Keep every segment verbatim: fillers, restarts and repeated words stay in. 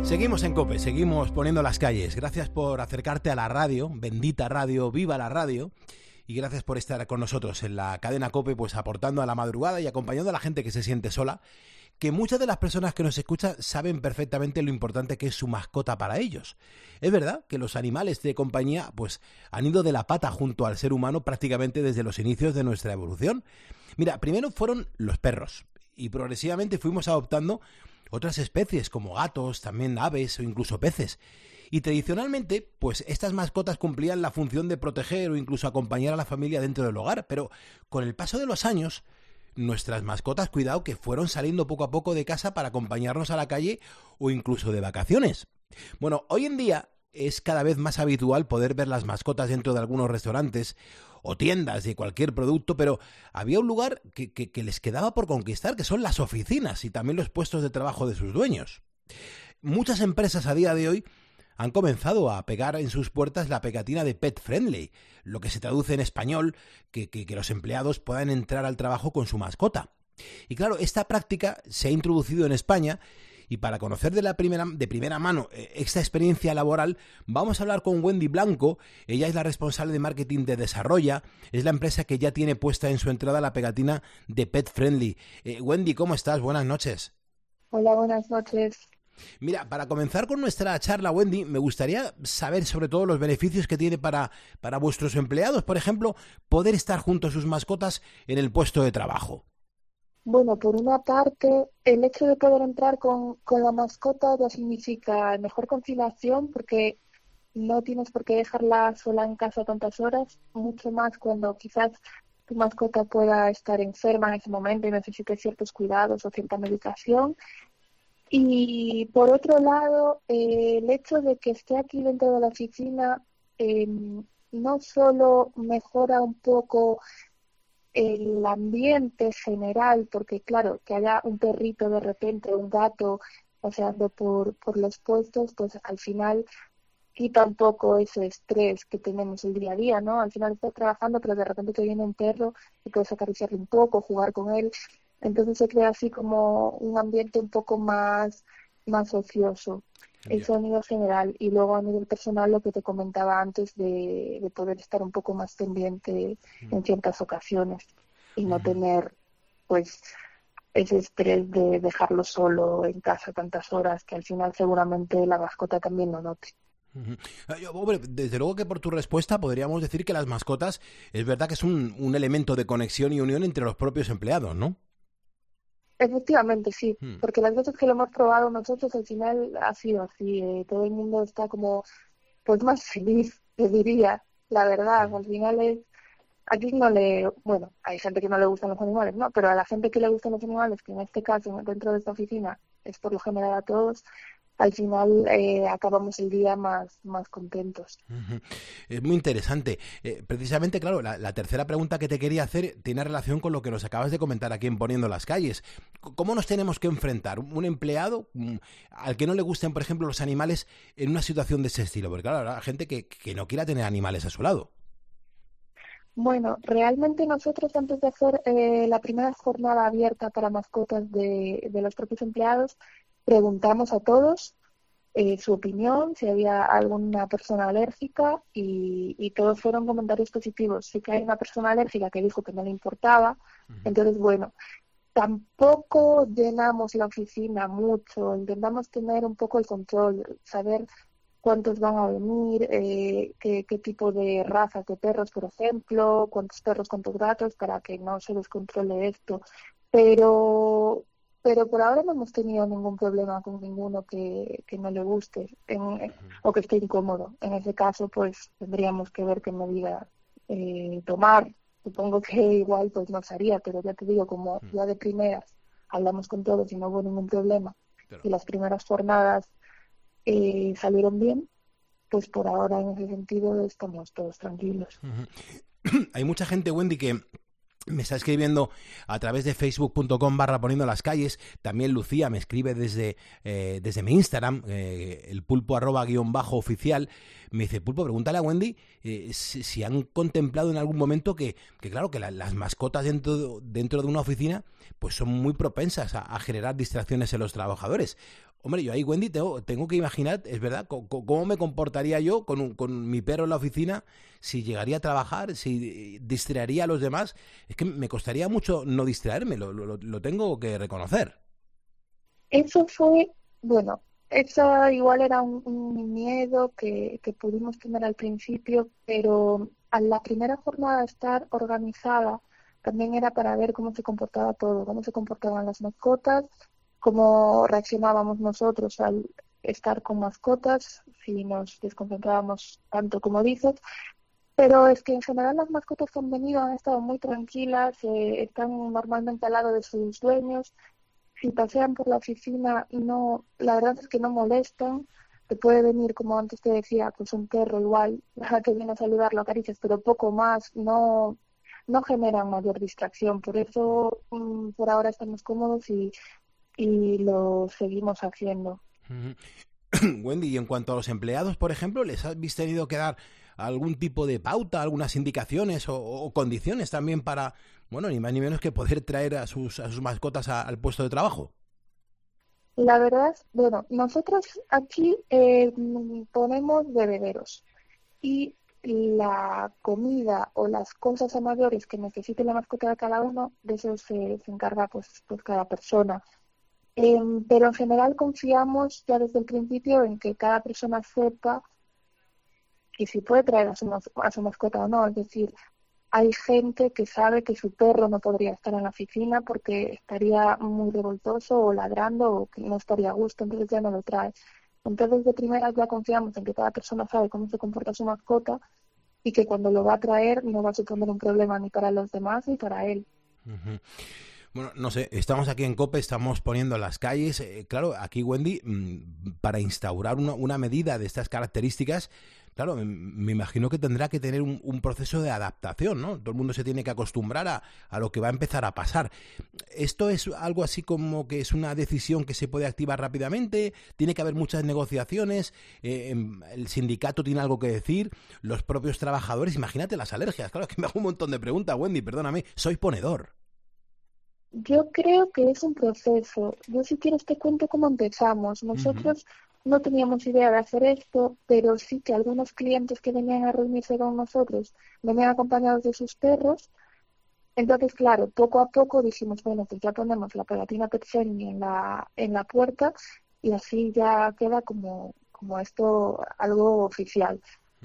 Seguimos en COPE, seguimos poniendo las calles. Gracias por acercarte a la radio, bendita radio, viva la radio. Y gracias por estar con nosotros en la cadena COPE, pues aportando a la madrugada y acompañando a la gente que se siente sola, que muchas de las personas que nos escuchan saben perfectamente lo importante que es su mascota para ellos. Es verdad que los animales de compañía pues han ido de la pata junto al ser humano prácticamente desde los inicios de nuestra evolución. Mira, primero fueron los perros y progresivamente fuimos adoptando otras especies como gatos, también aves o incluso peces. Y tradicionalmente, pues estas mascotas cumplían la función de proteger o incluso acompañar a la familia dentro del hogar, pero con el paso de los años, nuestras mascotas, cuidado, que fueron saliendo poco a poco de casa para acompañarnos a la calle o incluso de vacaciones. Bueno, hoy en día es cada vez más habitual poder ver las mascotas dentro de algunos restaurantes o tiendas de cualquier producto, pero había un lugar que, que, que les quedaba por conquistar, que son las oficinas y también los puestos de trabajo de sus dueños. Muchas empresas a día de hoy han comenzado a pegar en sus puertas la pegatina de Pet Friendly, lo que se traduce en español, que, que, que los empleados puedan entrar al trabajo con su mascota. Y claro, esta práctica se ha introducido en España y para conocer de, la primera, de primera mano esta experiencia laboral vamos a hablar con Wendy Blanco. Ella es la responsable de marketing de Desarrolla, es la empresa que ya tiene puesta en su entrada la pegatina de Pet Friendly. Eh, Wendy, ¿cómo estás? Buenas noches. Hola, buenas noches. Mira, para comenzar con nuestra charla, Wendy, me gustaría saber sobre todo los beneficios que tiene para, para vuestros empleados, por ejemplo, poder estar junto a sus mascotas en el puesto de trabajo. Bueno, por una parte, el hecho de poder entrar con, con la mascota ya significa mejor conciliación porque no tienes por qué dejarla sola en casa tantas horas, mucho más cuando quizás tu mascota pueda estar enferma en ese momento y necesite ciertos cuidados o cierta medicación. Y por otro lado, eh, el hecho de que esté aquí dentro de la oficina eh, no solo mejora un poco el ambiente general, porque claro, que haya un perrito de repente, un gato paseando por, por los puestos, pues al final quita un poco ese estrés que tenemos el día a día, ¿no? Al final estás trabajando, pero de repente te viene un perro y puedes acariciarle un poco, jugar con él. Entonces se crea así como un ambiente un poco más, más ocioso. Eso a nivel general. Y luego a nivel personal lo que te comentaba antes de, de poder estar un poco más pendiente en ciertas ocasiones y no tener pues ese estrés de dejarlo solo en casa tantas horas que al final seguramente la mascota también lo note. Yo, hombre, desde luego que por tu respuesta podríamos decir que las mascotas es verdad que es un, un elemento de conexión y unión entre los propios empleados, ¿no? Efectivamente, sí, Hmm. porque las veces que lo hemos probado nosotros al final ha sido así, eh, todo el mundo está como pues más feliz, te diría, la verdad, al final es, a ti no le, bueno, hay gente que no le gustan los animales, ¿no? Pero a la gente que le gustan los animales, que en este caso dentro de esta oficina es por lo general a todos, al final eh, acabamos el día más, más contentos. Uh-huh. Es muy interesante. Eh, precisamente, claro, la, la tercera pregunta que te quería hacer tiene relación con lo que nos acabas de comentar aquí en Poniendo las Calles. ¿Cómo nos tenemos que enfrentar un empleado um, al que no le gusten, por ejemplo, los animales en una situación de ese estilo? Porque claro, habrá gente que, que no quiera tener animales a su lado. Bueno, realmente nosotros antes de hacer eh, la primera jornada abierta para mascotas de, de los propios empleados, preguntamos a todos eh, su opinión, si había alguna persona alérgica y, y todos fueron comentarios positivos. Sí que hay una persona alérgica que dijo que no le importaba, uh-huh. Entonces bueno, tampoco llenamos la oficina mucho, intentamos tener un poco el control, saber cuántos van a venir, eh, qué, qué tipo de razas de perros, por ejemplo, cuántos perros, cuántos gatos, para que no se descontrole esto. Pero pero por ahora no hemos tenido ningún problema con ninguno que, que no le guste en, uh-huh. o que esté incómodo. En ese caso, pues tendríamos que ver qué medida eh, tomar. Supongo que igual pues nos haría, pero ya te digo, como uh-huh. ya de primeras hablamos con todos y no hubo ningún problema, claro. Y las primeras jornadas Eh, salieron bien, pues por ahora en ese sentido estamos todos tranquilos. Uh-huh. Hay mucha gente, Wendy, que me está escribiendo a través de facebook punto com barra poniendo las calles. También Lucía me escribe desde, eh, desde mi Instagram, eh, el pulpo arroba guión bajo oficial. Me dice, Pulpo, pregúntale a Wendy eh, si, si han contemplado en algún momento que, que claro, que la, las mascotas dentro, dentro de una oficina pues son muy propensas a, a generar distracciones en los trabajadores. Hombre, yo ahí, Wendy, tengo, tengo que imaginar, es verdad, co- co- cómo me comportaría yo con, un- con mi perro en la oficina, si llegaría a trabajar, si distraería a los demás. Es que me costaría mucho no distraerme, lo, lo, lo tengo que reconocer. Eso fue, bueno, esa igual era un, un miedo que, que pudimos tener al principio, pero a la primera jornada de estar organizada también era para ver cómo se comportaba todo, cómo se comportaban las mascotas, cómo reaccionábamos nosotros al estar con mascotas, si nos desconcentrábamos tanto como dices, pero es que en general las mascotas que han venido han estado muy tranquilas, eh, están normalmente al lado de sus dueños. Si pasean por la oficina, no, la verdad es que no molestan. Te puede venir, como antes te decía, pues un perro igual, que viene a saludarlo, acaricias, pero poco más, no, no generan mayor distracción. Por eso, mm, por ahora estamos cómodos y, y lo seguimos haciendo. Ujú. Wendy, y en cuanto a los empleados, por ejemplo, ¿les habéis tenido que dar algún tipo de pauta, algunas indicaciones o, o condiciones también para, bueno, ni más ni menos que poder traer a sus, a sus mascotas a- al puesto de trabajo? La verdad, bueno, nosotros aquí eh, mm, ponemos bebederos. Y la comida o las cosas a mayores que necesite la mascota de cada uno, de eso se, se encarga pues, pues cada persona. Em, pero en general confiamos ya desde el principio en que cada persona sepa que si puede traer a su, mas- a su mascota o no. Es decir, hay gente que sabe que su perro no podría estar en la oficina porque estaría muy revoltoso o ladrando o que no estaría a gusto, entonces ya no lo trae. Entonces de primeras ya confiamos en que cada persona sabe cómo se comporta su mascota y que cuando lo va a traer no va a suponer un problema ni para los demás ni para él. Ujú. Bueno, no sé, estamos aquí en COPE, estamos poniendo las calles. Eh, claro, aquí, Wendy, mm, para instaurar una, una medida de estas características, claro, me, me imagino que tendrá que tener un, un proceso de adaptación, ¿no? Todo el mundo se tiene que acostumbrar a, a lo que va a empezar a pasar. ¿Esto es algo así como que es una decisión que se puede activar rápidamente? ¿Tiene que haber muchas negociaciones? Eh, em, ¿El sindicato tiene algo que decir? ¿Los propios trabajadores? Imagínate las alergias. Claro, es que me hago un montón de preguntas, Wendy, perdóname, soy ponedor. Yo creo que es un proceso. Yo si quieres te cuento cómo empezamos. Ujú. Nosotros no teníamos idea de hacer esto, pero sí que algunos clientes que venían a reunirse con nosotros venían acompañados de sus perros. Entonces, claro, poco a poco dijimos, bueno, pues ya ponemos la pegatina Pet Friendly en la, en la puerta y así ya queda como, como esto algo oficial.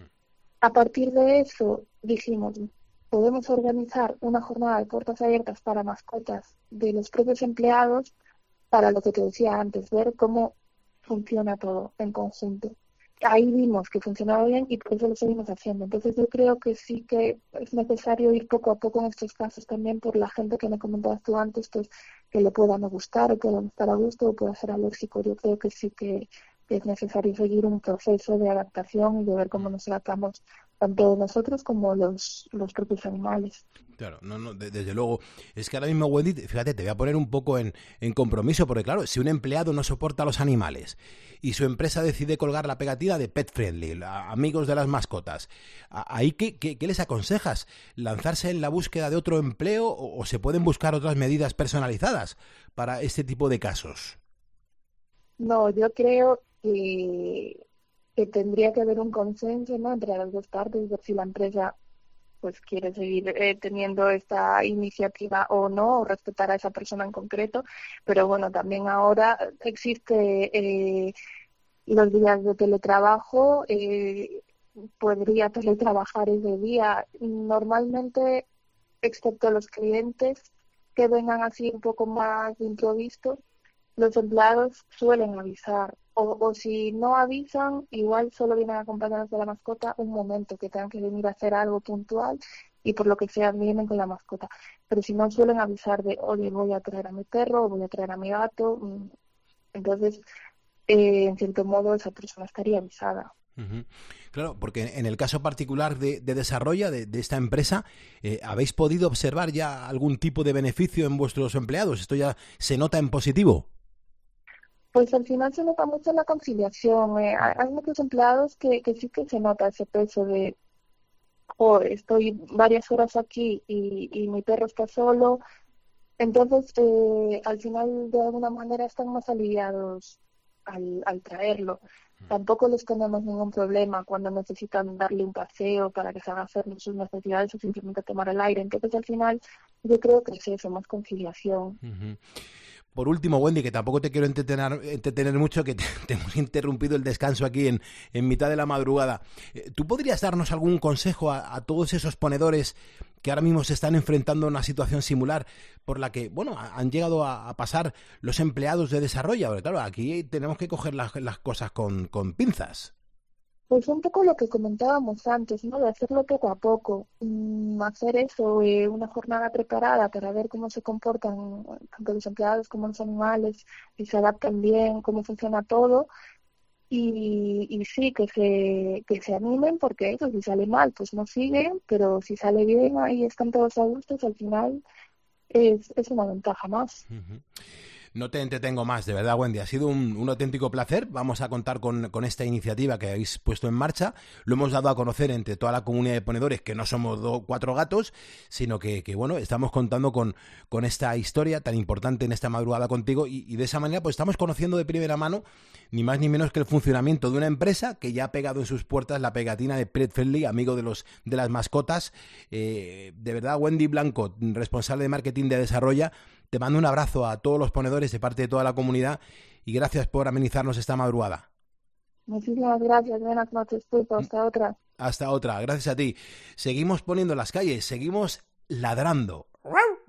A partir de eso dijimos, podemos organizar una jornada de puertas abiertas para mascotas de los propios empleados para lo que te decía antes, ver cómo funciona todo en conjunto. Ahí vimos que funcionaba bien y por eso lo seguimos haciendo. Entonces yo creo que sí que es necesario ir poco a poco en estos casos también por la gente que me comentabas tú antes, pues que le pueda no gustar o pueda no estar a gusto o pueda ser alérgico. Yo creo que sí que es necesario seguir un proceso de adaptación y de ver cómo nos adaptamos tanto nosotros como los, los propios animales. Claro, no, no, de- desde luego. Es que ahora mismo, Wendy, te- fíjate, te voy a poner un poco en, en compromiso, porque claro, si un empleado no soporta a los animales y su empresa decide colgar la pegatina de Pet Friendly, la- amigos de las mascotas, a- ¿ahí qué, qué, qué les aconsejas? ¿Lanzarse en la búsqueda de otro empleo o, o se pueden buscar otras medidas personalizadas para este tipo de casos? No, yo creo que, que tendría que haber un consenso, ¿no?, entre las dos partes, ver si la empresa pues quiere seguir eh, teniendo esta iniciativa o no, o respetar a esa persona en concreto. Pero bueno, también ahora existe eh, los días de teletrabajo, eh, podría teletrabajar ese día. Normalmente, excepto los clientes que vengan así un poco más de improviso, los empleados suelen avisar. O, o si no avisan, igual solo vienen acompañados de la mascota un momento, que tengan que venir a hacer algo puntual y por lo que sea vienen con la mascota. Pero si no, suelen avisar de, oye, voy a traer a mi perro o voy a traer a mi gato. mm, Entonces, eh, en cierto modo, esa persona estaría avisada. Ujú. Claro, porque en el caso particular de, de Desarrolla, de, de esta empresa, eh, ¿habéis podido observar ya algún tipo de beneficio en vuestros empleados? ¿Esto ya se nota en positivo? Pues al final se nota mucho la conciliación. eh, Hay hay muchos empleados que, que sí que se nota ese peso de, oh, estoy varias horas aquí y, y mi perro está solo. Entonces, eh, al final, de alguna manera, están más aliviados al, al traerlo. Tampoco les tenemos ningún problema cuando necesitan darle un paseo para que se haga hacer sus necesidades o simplemente tomar el aire. Entonces, al final, yo creo que es eso, más conciliación. Uh-huh. Por último, Wendy, que tampoco te quiero entretener, entretener mucho, que te, te hemos interrumpido el descanso aquí en, en mitad de la madrugada. ¿Tú podrías darnos algún consejo a, a todos esos ponedores que ahora mismo se están enfrentando a una situación similar por la que, bueno, han llegado a, a pasar los empleados de desarrollo? Porque, claro, aquí tenemos que coger las, las cosas con, con pinzas. Pues un poco lo que comentábamos antes, ¿no? De hacerlo poco a poco, mm, hacer eso, eh, una jornada preparada para ver cómo se comportan tanto los empleados como los animales, si se adaptan bien, cómo funciona todo, y, y sí, que se, que se animen, porque eso, si sale mal, pues no siguen, pero si sale bien, ahí están todos a gustos, al final es, es una ventaja más. Uh-huh. No te entretengo más, de verdad, Wendy. Ha sido un, un auténtico placer. Vamos a contar con, con esta iniciativa que habéis puesto en marcha. Lo hemos dado a conocer entre toda la comunidad de ponedores, que no somos do, cuatro gatos, sino que, que bueno, estamos contando con, con esta historia tan importante en esta madrugada contigo, y, y de esa manera pues estamos conociendo de primera mano ni más ni menos que el funcionamiento de una empresa que ya ha pegado en sus puertas la pegatina de Pet Friendly, amigo de los de las mascotas. Eh, de verdad, Wendy Blanco, responsable de marketing de Desarrolla, te mando un abrazo a todos los ponedores de parte de toda la comunidad y gracias por amenizarnos esta madrugada. Muchísimas gracias, buenas noches, Pulpo, hasta otra. Hasta otra, gracias a ti. Seguimos poniendo las calles, seguimos ladrando.